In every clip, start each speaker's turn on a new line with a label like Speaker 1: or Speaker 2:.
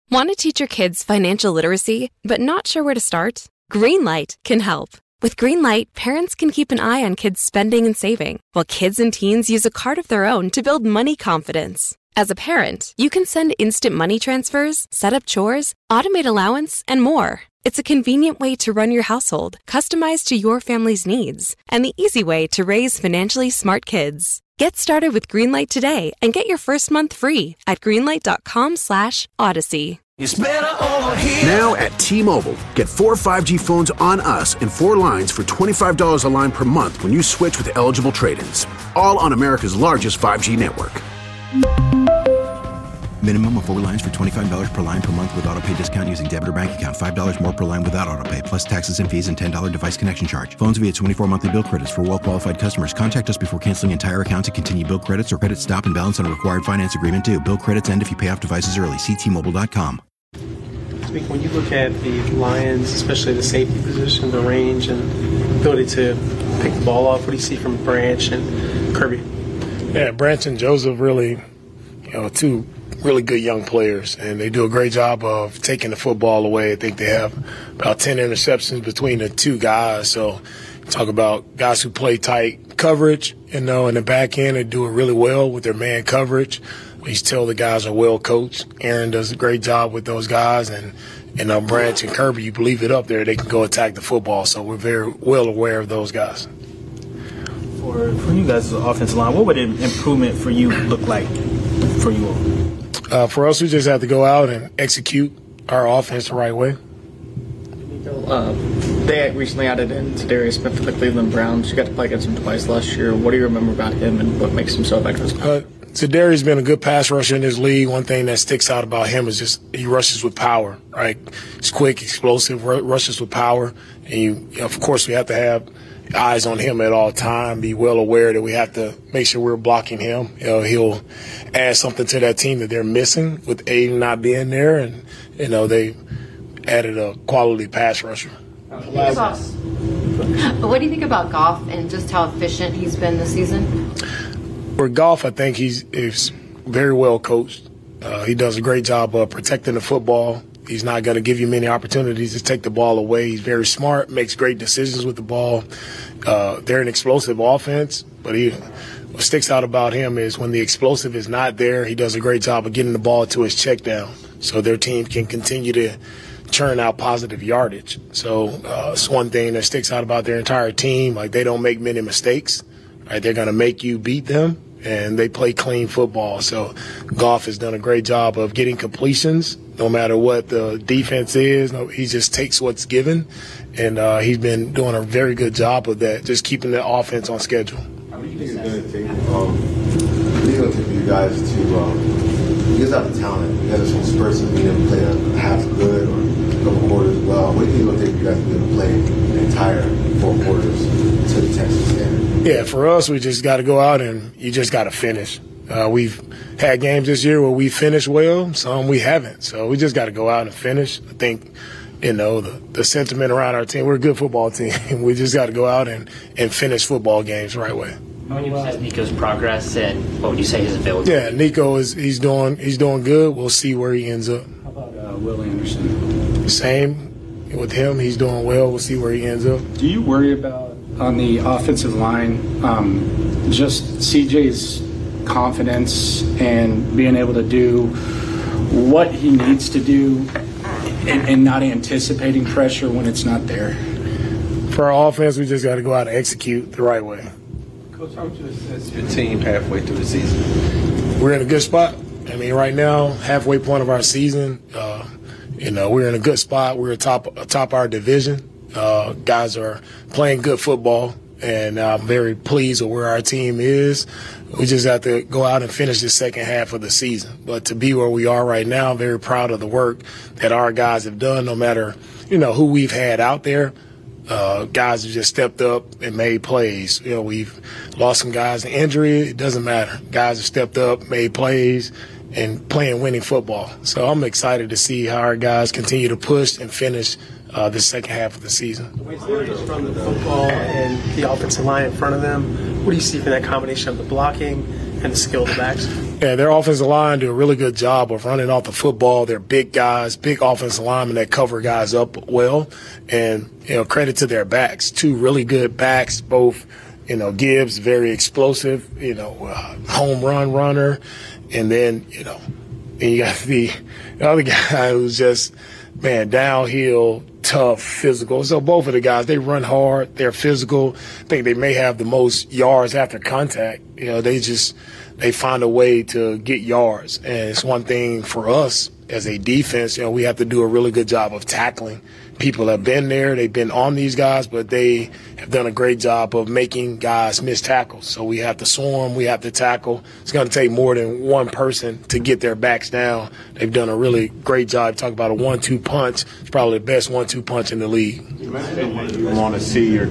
Speaker 1: Want to teach your kids financial literacy, but not sure where to start? Greenlight can help. With Greenlight, parents can keep an eye on kids' spending and saving, while kids and teens use a card of their own to build money confidence. As a parent, you can send instant money transfers, set up chores, automate allowance, and more. It's a convenient way to run your household, customized to your family's needs, and the easy way to raise financially smart kids. Get started with Greenlight today and get your first month free at greenlight.com/Odyssey.
Speaker 2: It's better over here.
Speaker 3: Now at T-Mobile, get 4 5G phones on us and 4 lines for $25 a line per month when you switch with eligible trade-ins. All on America's largest 5G network.
Speaker 4: Minimum of 4 lines for $25 per line per month with autopay discount using debit or bank account. $5 more per line without autopay, plus taxes and fees and $10 device connection charge. Phones via 24 monthly bill credits for well-qualified customers. Contact us before canceling entire account to continue bill credits or credit stop and balance on a required finance agreement due. Bill credits end if you pay off devices early. See T-Mobile.com.
Speaker 5: When you look at the Lions, especially the safety position, the range, and ability to pick the ball off, what do you see from Branch and Kirby?
Speaker 6: Yeah, Branch and Joseph really, two really good young players, and they do a great job of taking the football away. I think they have about 10 interceptions between the two guys. So talk about guys who play tight coverage, in the back end, they do it really well with their man coverage. You tell the guys are well coached. Aaron does a great job with those guys, and Branch and Kirby, you believe it up there, they can go attack the football. So we're very well aware of those guys.
Speaker 7: For you guys as an offensive line, what would an improvement for you look like for you all?
Speaker 6: For us, we just have to go out and execute our offense the right way.
Speaker 8: They recently added in Za'Darius Smith for the Cleveland Browns. You got to play against him twice last year. What do you remember about him and what makes him so effective?
Speaker 6: Za'Darius been a good pass rusher in this league. One thing that sticks out about him is just he rushes with power, right? He's quick, explosive, rushes with power. And of course, we have to have eyes on him at all time, be well aware that we have to make sure we're blocking him. He'll add something to that team that they're missing with Aiden not being there. And, they added a quality pass rusher.
Speaker 9: What do you think about Goff and just how efficient he's been this season?
Speaker 6: For Goff, I think he's very well coached. He does a great job of protecting the football. He's not going to give you many opportunities to take the ball away. He's very smart, makes great decisions with the ball. They're an explosive offense, but what sticks out about him is when the explosive is not there, he does a great job of getting the ball to his check down so their team can continue to churn out positive yardage. So it's one thing that sticks out about their entire team. Like, they don't make many mistakes. Right? They're going to make you beat them, and they play clean football. So Goff has done a great job of getting completions no matter what the defense is. He just takes what's given, and he's been doing a very good job of that, just keeping the offense on schedule.
Speaker 10: How do you think it's going to take for you guys to you guys have the talent. You guys are some spurts of being able to play a half good or a couple quarters well. What do you think it's going to take for you guys to be able to play the entire 4 quarters to the Texas standard?
Speaker 6: Yeah, for us, we just got to go out and you just got to finish. We've had games this year where we finished well, some we haven't. So we just got to go out and finish. I think, the sentiment around our team, we're a good football team. We just got to go out and finish football games the right way.
Speaker 11: How would you assess Nico's progress, and what would you say his ability?
Speaker 6: Yeah, Nico he's doing good. We'll see where he ends up.
Speaker 12: How about Will Anderson?
Speaker 6: Same with him. He's doing well. We'll see where he ends up.
Speaker 12: Do you worry about on the offensive line just CJ's confidence and being able to do what he needs to do and not anticipating pressure when it's not there?
Speaker 6: For our offense, we just got to go out and execute the right way.
Speaker 13: Coach, how would you assess your team halfway through the season?
Speaker 6: We're in a good spot. Right now, halfway point of our season, we're in a good spot. We're atop our division. Guys are playing good football, and I'm very pleased with where our team is. We just have to go out and finish the second half of the season. But to be where we are right now, I'm very proud of the work that our guys have done, no matter, who we've had out there. Guys have just stepped up and made plays. We've lost some guys to injury. It doesn't matter. Guys have stepped up, made plays, and playing winning football. So I'm excited to see how our guys continue to push and finish the second half of the season.
Speaker 5: The way they just run the football and the offensive line in front of them, what do you see from that combination of the blocking and the skill of the backs?
Speaker 6: Yeah, their offensive line do a really good job of running off the football. They're big guys, big offensive linemen that cover guys up well. And, credit to their backs. Two really good backs, both, Gibbs, very explosive, home run runner. And then, and you got the other guy who's just, downhill, tough, physical. So both of the guys, they run hard. They're physical. I think they may have the most yards after contact. They find a way to get yards. And it's one thing for us as a defense, we have to do a really good job of tackling. People have been there. They've been on these guys, but they have done a great job of making guys miss tackles. So we have to swarm. We have to tackle. It's going to take more than one person to get their backs down. They've done a really great job. Talk about a 1-2 punch. It's probably the best 1-2 punch in the league.
Speaker 2: You mentioned you want to see your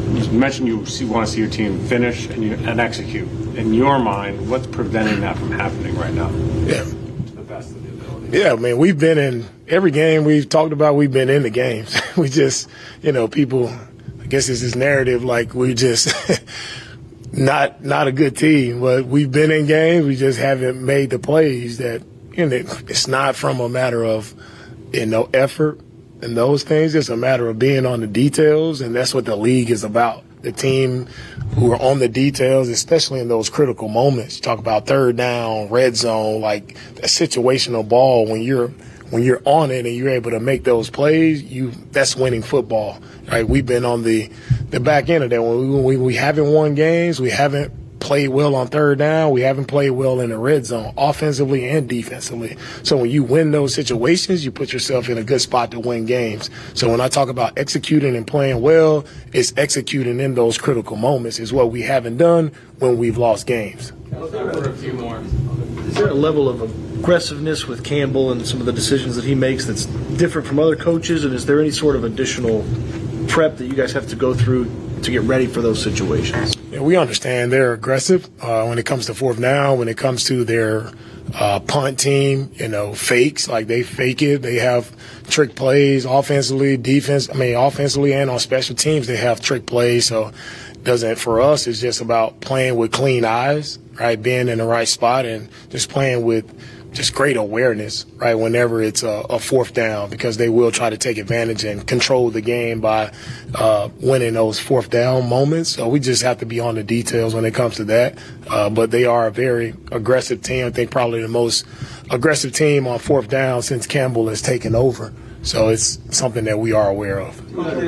Speaker 2: team finish and execute. In your mind, what's preventing that from happening right now?
Speaker 6: Yeah.
Speaker 2: To the best of the ability.
Speaker 6: Yeah, we've been in every game we've talked about. We've been in the games. We just, people, I guess it's this narrative like we just not a good team. But we've been in games. We just haven't made the plays that. It's not from a matter of, effort and those things. It's a matter of being on the details, and that's what the league is about. The team who are on the details, especially in those critical moments. You talk about third down, red zone, like that situational ball. When you're on it and you're able to make those plays, that's winning football. Right? We've been on the back end of that. When we haven't won games, we haven't played well on third down. We haven't played well in the red zone, offensively and defensively. So when you win those situations, you put yourself in a good spot to win games. So when I talk about executing and playing well, it's executing in those critical moments is what we haven't done when we've lost games.
Speaker 14: Is there a level of aggressiveness with Campbell and some of the decisions that he makes that's different from other coaches? And is there any sort of additional prep that you guys have to go through to get ready for those situations?
Speaker 6: Yeah, we understand they're aggressive when it comes to fourth down, when it comes to their punt team, fakes, like they fake it. They have trick plays offensively and on special teams, they have trick plays. So for us, it's just about playing with clean eyes, right? Being in the right spot and just playing with just great awareness, right, whenever it's a fourth down, because they will try to take advantage and control the game by winning those fourth down moments. So we just have to be on the details when it comes to that. But they are a very aggressive team. I think probably the most aggressive team on fourth down since Campbell has taken over. So it's something that we are aware of.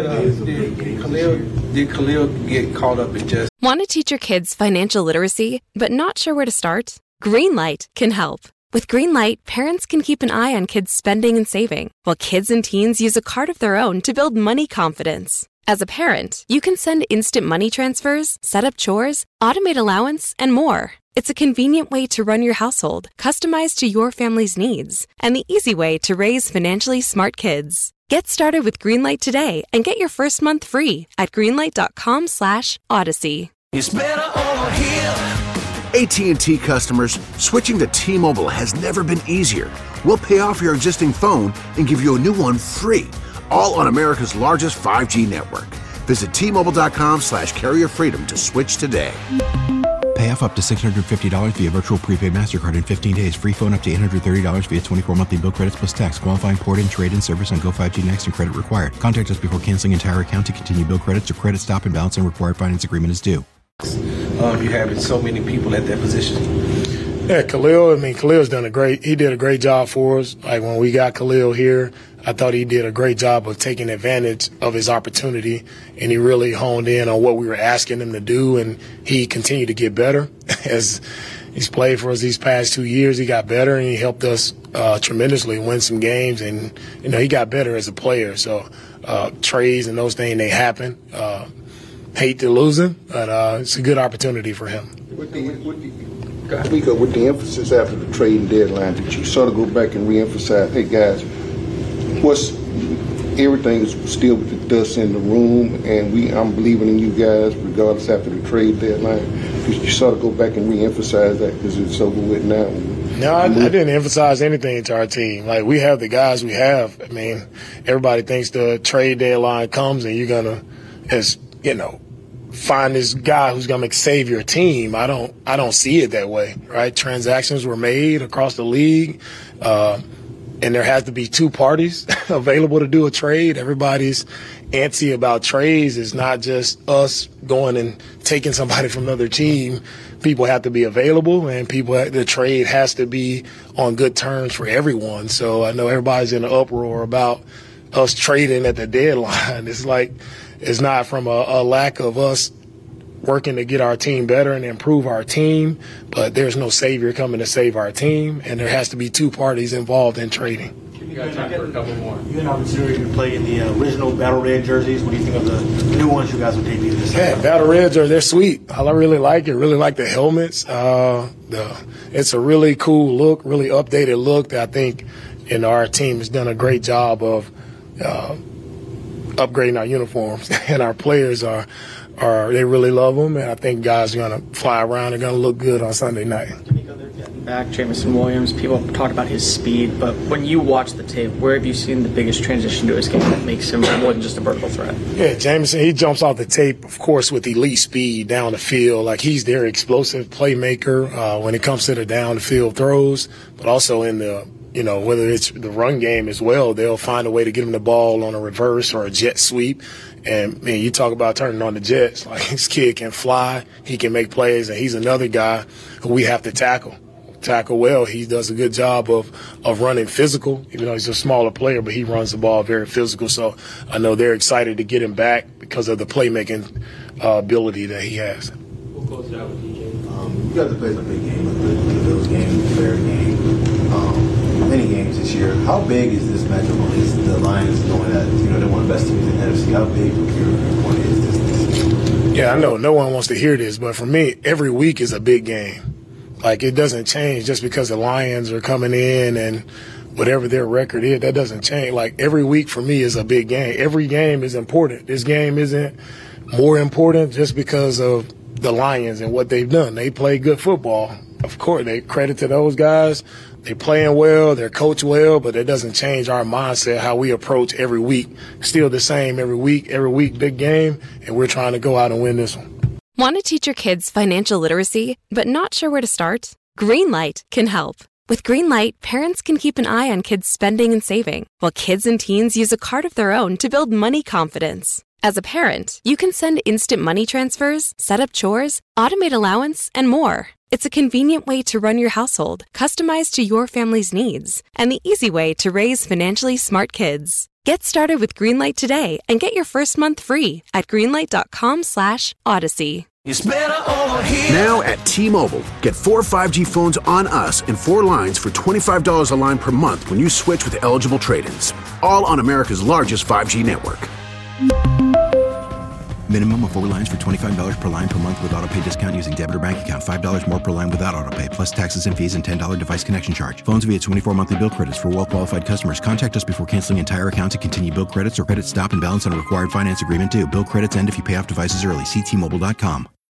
Speaker 13: Did Khalil get caught up in just...
Speaker 1: Want to teach your kids financial literacy, but not sure where to start? Greenlight can help. With Greenlight, parents can keep an eye on kids' spending and saving, while kids and teens use a card of their own to build money confidence. As a parent, you can send instant money transfers, set up chores, automate allowance, and more. It's a convenient way to run your household, customized to your family's needs, and the easy way to raise financially smart kids. Get started with Greenlight today and get your first month free at greenlight.com/Odyssey.
Speaker 3: It's better over here. AT&T customers, switching to T-Mobile has never been easier. We'll pay off your existing phone and give you a new one free, all on America's largest 5G network. Visit T-Mobile.com/carrierfreedom to switch today.
Speaker 4: Pay off up to $650 via virtual prepaid MasterCard in 15 days. Free phone up to $830 via 24 monthly bill credits plus tax. Qualifying port-in, trade-in service on Go5G Next and credit required. Contact us before canceling entire account to continue bill credits or credit stop and balance and required finance agreement is due.
Speaker 13: You having so many people at that position.
Speaker 6: Yeah, Khalil's did a great job for us. Like when we got Khalil here, I thought he did a great job of taking advantage of his opportunity, and he really honed in on what we were asking him to do, and he continued to get better. As he's played for us these past 2 years, he got better, and he helped us tremendously win some games, and he got better as a player. So trades and those things, they happen. Hate to lose him, but it's a good opportunity for him.
Speaker 15: With the emphasis after the trading deadline, did you sort of go back and reemphasize, hey guys, everything is still with the dust in the room, and I'm believing in you guys regardless after the trade deadline? Did you sort of go back and reemphasize that because it's over with now?
Speaker 6: No, I didn't emphasize anything to our team. Like, we have the guys we have. I mean, everybody thinks the trade deadline comes and you're going to, find this guy who's going to save your team. I don't see it that way, right? Transactions were made across the league, and there has to be two parties available to do a trade. Everybody's antsy about trades. It's not just us going and taking somebody from another team. People have to be available, and the trade has to be on good terms for everyone. So I know everybody's in an uproar about us trading at the deadline. It's like it's not from a lack of us working to get our team better and improve our team, but there's no savior coming to save our team, and there has to be two parties involved in trading.
Speaker 13: You got time for a couple more.
Speaker 14: You had an opportunity to play in the original Battle Red jerseys. What do you think of the new ones you guys will debut this year?
Speaker 6: Yeah, Battle Reds they're sweet. I really like it. Really like the helmets. It's a really cool look, really updated look that I think our team has done a great job of upgrading our uniforms, and our players they really love them, and I think guys are going to fly around and going to look good on Sunday night.
Speaker 8: Back, Jameson Williams, people talk about his speed, but when you watch the tape, where have you seen the biggest transition to his game that makes him more than just a vertical threat?
Speaker 6: Yeah, Jameson, he jumps off the tape, of course, with elite speed down the field. Like, he's their explosive playmaker when it comes to the down the field throws, but also in the whether it's the run game as well, they'll find a way to get him the ball on a reverse or a jet sweep. And, man, you talk about turning on the jets. Like, this kid can fly, he can make plays, and he's another guy who we have to tackle well. He does a good job of running physical, even though he's a smaller player, but he runs the ball very physical. So I know they're excited to get him back because of the playmaking ability that he has.
Speaker 10: We'll close it out with DJ. You guys have played some big games, the Bills game, the Bears game, many games this year. How big is this matchup against the Lions, knowing that they're one of the best teams in the NFC? How big of your point is this?
Speaker 6: Yeah, I know no one wants to hear this, but for me, every week is a big game. Like, it doesn't change just because the Lions are coming in and whatever their record is, that doesn't change. Like, every week for me is a big game. Every game is important. This game isn't more important just because of the Lions and what they've done. They play good football. Of course, they credit to those guys. They're playing well, they're coached well, but it doesn't change our mindset, how we approach every week. Still the same every week, big game, and we're trying to go out and win this one.
Speaker 1: Want to teach your kids financial literacy, but not sure where to start? Greenlight can help. With Greenlight, parents can keep an eye on kids' spending and saving, while kids and teens use a card of their own to build money confidence. As a parent, you can send instant money transfers, set up chores, automate allowance, and more. It's a convenient way to run your household, customized to your family's needs, and the easy way to raise financially smart kids. Get started with Greenlight today and get your first month free at greenlight.com/Odyssey.
Speaker 3: It's better over here. Now at T-Mobile, get 4 5G phones on us and 4 lines for $25 a line per month when you switch with eligible trade-ins. All on America's largest 5G network.
Speaker 4: Minimum of 4 lines for $25 per line per month with autopay discount using debit or bank account. $5 more per line without autopay, plus taxes and fees and $10 device connection charge. Phones via 24 monthly bill credits for well-qualified customers. Contact us before canceling entire account to continue bill credits or credit stop and balance on a required finance agreement due. Bill credits end if you pay off devices early. See T-Mobile.com.